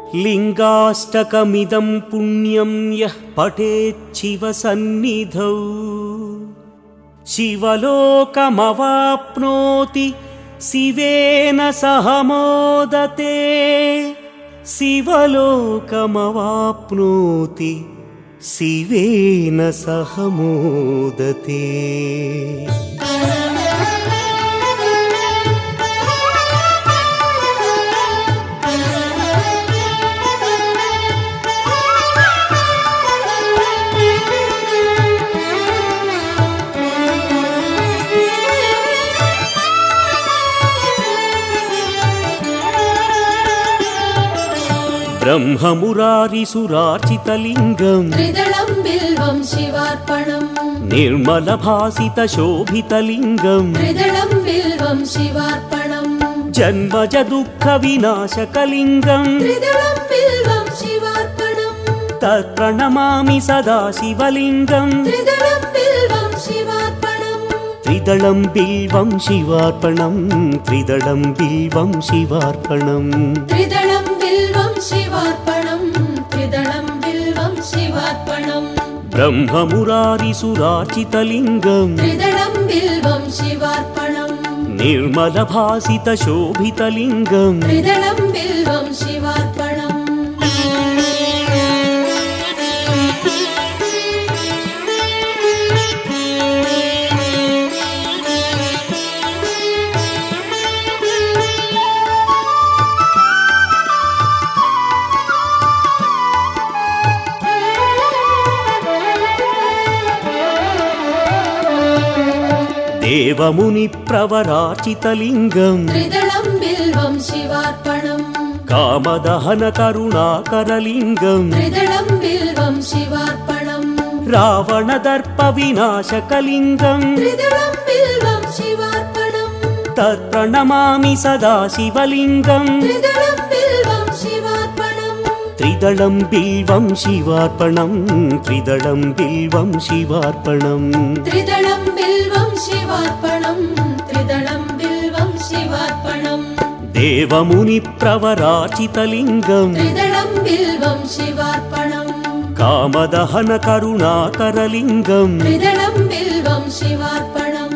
लिङ्गाष्टकमिदं पुण्यं यः पठेच्छिवसन्निधौ शिवलोकमवाप्नोति शिवेन सह मोदते। शिवलोकमवाप्नोति शिवेन सह मोदते। ब्रह्ममुरारिसुरार्चितलिङ्गं त्रिदलं बिल्वं शिवार्पणम्। निर्मलभासितशोभितलिङ्गं त्रिदलं बिल्वं शिवार्पणम्। जन्मज दुःखविनाशकलिङ्गं त्रिदलं बिल्वं शिवार्पणम्। तत्प्रणमामि सदा शिवलिङ्गं। त्रिदलं बिल्वं शिवार्पणम्। त्रिदलं बिल्वं शिवार्पणं। त्रिदलं बिल्वं शिवार्पणम्। त्रिदलं बिल्वं शिवार्पणम्। त्रिदलं बिल्वं शिवार्पणम्। ब्रह्ममुरारिसुरार्चितलिङ्गं त्रिदलं बिल्वं शिवार्पणम्। निर्मलभासितशोभितलिङ्गं त्रिदलं बिल्वं शिवार्पणम्। देवमुनिप्रवरार्चितलिङ्गं त्रिदलं बिल्वं शिवार्पणम्। कामदहनकरुणाकरलिङ्गं त्रिदलं बिल्वं शिवार्पणम्। रावणदर्पविनाशकलिङ्गं त्रिदलं बिल्वं शिवार्पणम्। तत्प्रणमामि सदा शिवलिङ्गं। त्रिदलं बिल्वं शिवार्पणम्। त्रिदलं बिल्वं शिवार्पणं। त्रिदलं बिल्वं शिवार्पणम्। त्रिदलं बिल्वं शिवार्पणम्। त्रिदलं बिल्वं शिवार्पणम्। देवमुनिप्रवरार्चितलिङ्गं त्रिदलं बिल्वं शिवार्पणम्। कामदहनकरुणाकरलिङ्गं त्रिदलं बिल्वं शिवार्पणम्।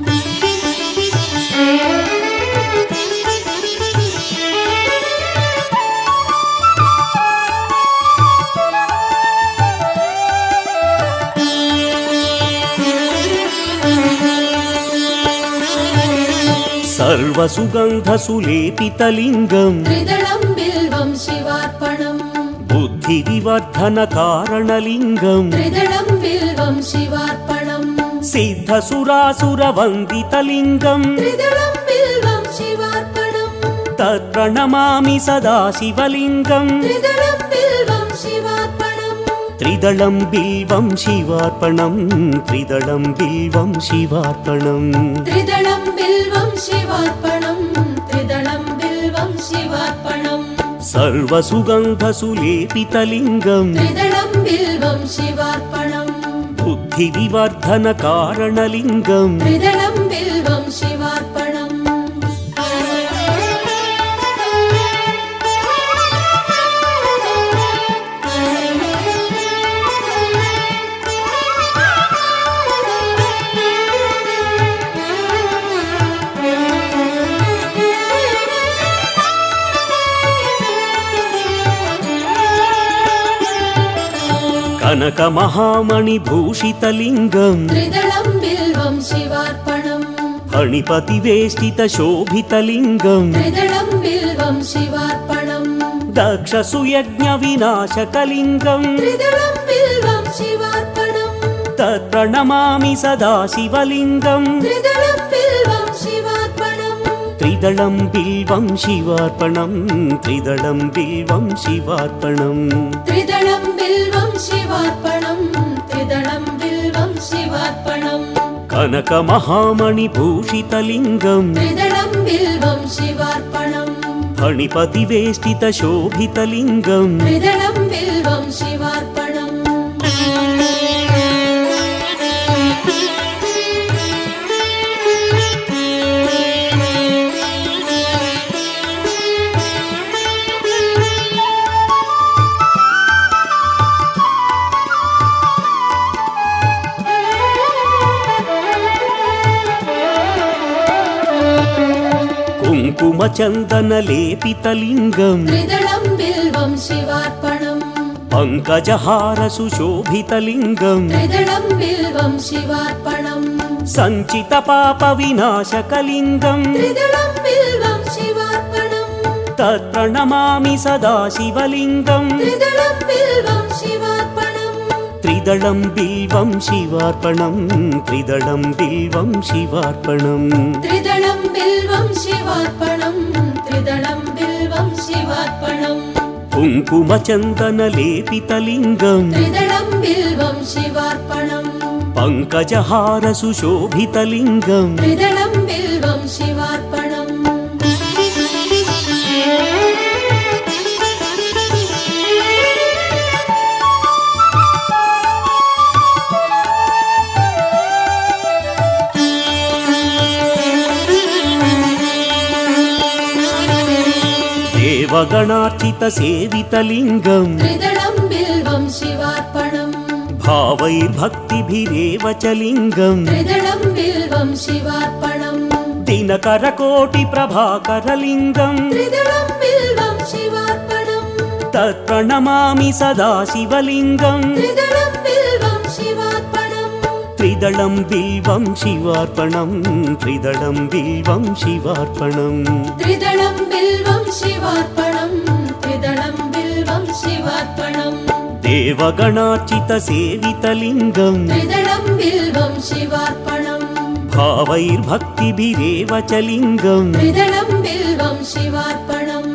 सर्वसुगन्धसुलेपितलिङ्गं त्रिदलं बिल्वं शिवार्पणम्। बुद्धिविवर्धनकारणलिङ्गं त्रिदलं बिल्वं शिवार्पणम्। सिद्धसुरासुरवन्दितलिङ्गं त्रिदलं बिल्वं शिवार्पणम्। तत्प्रणमामि सदा शिवलिङ्गं। त्रिदलं बिल्वं शिवार्पणम्। त्रिदलं बिल्वं शिवार्पणं। त्रिदलं बिल्वं शिवार्पणम्। त्रिदलं बिल्वं शिवार्पणम्। त्रिदलं बिल्वं शिवार्पणम्। सर्वसुगन्धसुलेपितलिङ्गं त्रिदलं बिल्वं शिवार्पणम्। बुद्धिविवर्धनकारणलिङ्गं त्रिदलं बिल्वं शिवार्पणम्। कनकमहामणिभूषितलिङ्गं त्रिदलं बिल्वं शिवार्पणम्। फणिपतिवेष्टितशोभितलिङ्गं त्रिदलं बिल्वं शिवार्पणम्। दक्षसुयज्ञविनाशकलिङ्गं त्रिदलं बिल्वं शिवार्पणम्। तत्प्रणमामि सदा शिवलिङ्गं। त्रिदलं बिल्वं शिवार्पणम्। त्रिदलं बिल्वं शिवार्पणं। त्रिदलं बिल्वं शिवार्पणम्। त्रिदलं बिल्वं शिवार्पणम्। त्रिदलं बिल्वं शिवार्पणम्। कनकमहामणिभूषितलिङ्गं त्रिदलं बिल्वं शिवार्पणम्। फणिपतिवेष्टितशोभितलिङ्गं त्रिदलं बिल्वं शिवार्पणम्। कुङ्कुमचन्दनलेपितलिङ्गम् त्रिदलं बिल्वं शिवार्पणम् पङ्कजहारसुशोभितलिङ्गम् त्रिदलं बिल्वं शिवार्पणम् सञ्चितपापविनाशकलिङ्गम् त्रिदलं बिल्वं शिवार्पणम् तत्प्रणमामि सदा शिवलिङ्गम् त्रिदलं बिल्वं शिवार्पणम् त्रिदलं बिल्वं शिवार्पणम् त्रिदलं बिल्वं शिवार्पणम् त्रिदलं बिल्वं शिवार्पणम् त्रिदलं बिल्वं शिवार्पणम् कुङ्कुमचन्दनलेपितलिङ्गम् त्रिदलं बिल्वं शिवार्पणम् पङ्कजहारसुशोभितलिङ्गम् त्रिदलं बिल्वं शिवार्पणम् देवगणार्चितसेवितलिङ्गम् त्रिदलं बिल्वं शिवार्पणम् भावैर्भक्तिभिरेव च लिङ्गम् त्रिदलं बिल्वं शिवार्पणम् दिनकरकोटिप्रभाकरलिङ्गम् त्रिदलं बिल्वं शिवार्पणम् तत्प्रणमामि सदा शिवलिङ्गम् त्रिदलं बिल्वं शिवार्पणम् त्रिदलं बिल्वं शिवार्पणम् त्रिदलं बिल्वं शिवार्पणम् त्रिदलं बिल्वं शिवार्पणम् त्रिदलं बिल्वं शिवार्पणम् देवगणार्चितसेवितलिङ्गम् त्रिदलं बिल्वं शिवार्पणम् भावैर्भक्तिभिरेव च लिङ्गम् त्रिदलं बिल्वं शिवार्पणम्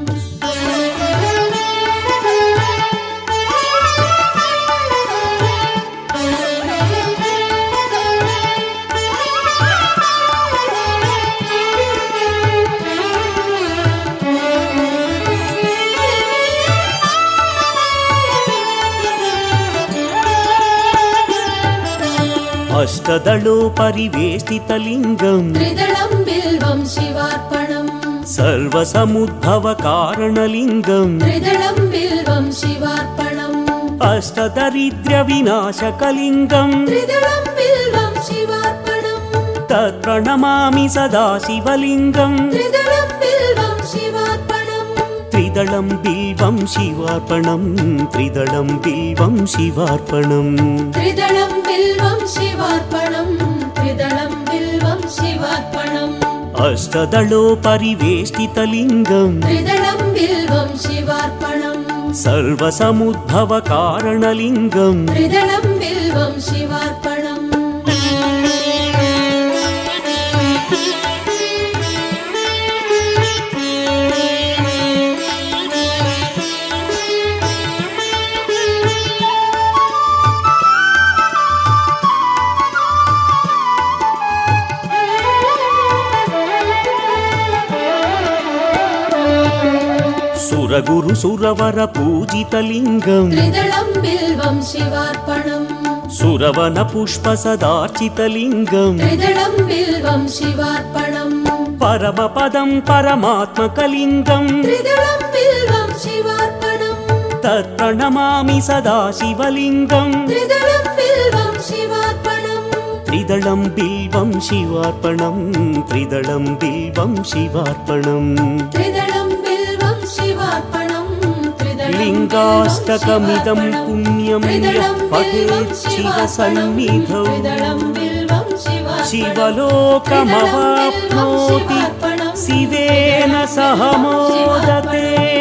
अष्टदलोपरिवेष्टितलिङ्गम् त्रिदलं बिल्वं शिवार्पणम् सर्वसमुद्भवकारणलिङ्गम् त्रिदलं बिल्वं शिवार्पणम् अष्टदरिद्र्यविनाशकलिङ्गम् त्रिदलं बिल्वं शिवार्पणम् तत्प्रणमामि सदा शिवलिङ्गम् त्रिदलं बिल्वं शिवार्पणम् त्रिदलं बिल्वं शिवार्पणम् त्रिदलं बिल्वं शिवार्पणम् त्रिदलं बिल्वं शिवार्पणम् त्रिदलं बिल्वं शिवार्पणम् अष्टदलोपरिवेष्टितलिङ्गम् त्रिदलं बिल्वं शिवार्पणम् सर्वसमुद्भवकारणलिङ्गम् त्रिदलं बिल्वं शिवार्पणम् सुरगुरुसुरवरपूजितलिङ्गम् त्रिदलं बिल्वं शिवार्पणम् सुरवनपुष्पसदार्चितलिङ्गम् त्रिदलं बिल्वं शिवार्पणम् परमपदं परमात्मकलिङ्गम् त्रिदलं बिल्वं शिवार्पणम् तत्प्रणमामि सदा शिवलिङ्गम् त्रिदलं बिल्वं शिवार्पणम् त्रिदलं बिल्वं शिवार्पणम् त्रिदलं बिल्वं शिवार्पणम् त्रिदलं बिल्वं शिवार्पणम् लिङ्गाष्टकमिदं पुण्यं यः पठेत् शिवसन्निधौ शिवलोकमवाप्नोति शिवेन सह मोदते।